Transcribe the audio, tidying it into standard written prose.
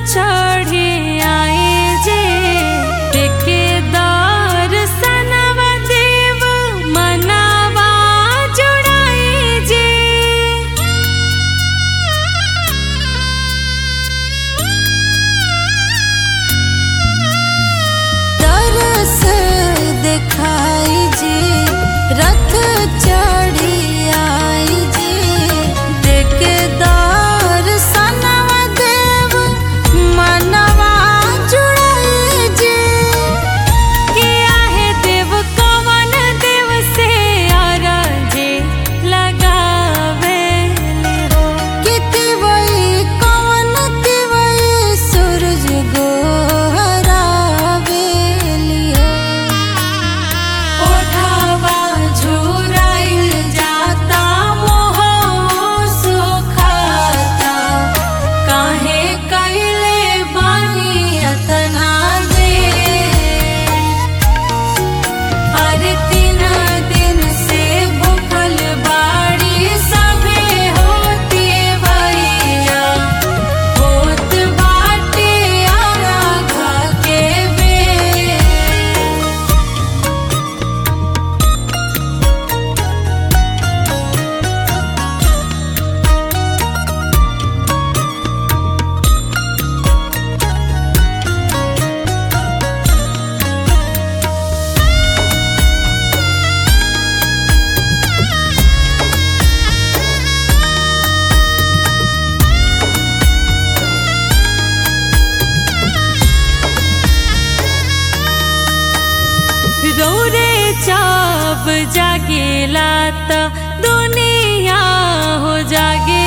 चढ़ी आए जे देखे दर्शनवा देव मनवा जुड़ाए जे। दरस दिखाई जे रथ चढ़ी आई जे देखे दर्शनवा देव मनवा जुड़ाई जे। किया है देव कवन देव से अरजी लगावे हो किति वही कवन तिवई सूरज गोहरावे हो। ओढ़ावा झुराइल जाता मोह सुखाता काहे कइले बानी अतना देर। अरे 3 दिन से भूखल बाड़ी सभे होती भैया होत बाटे आराधा के बेर। रौरे चाप जागेला त दुनिया हो जागे।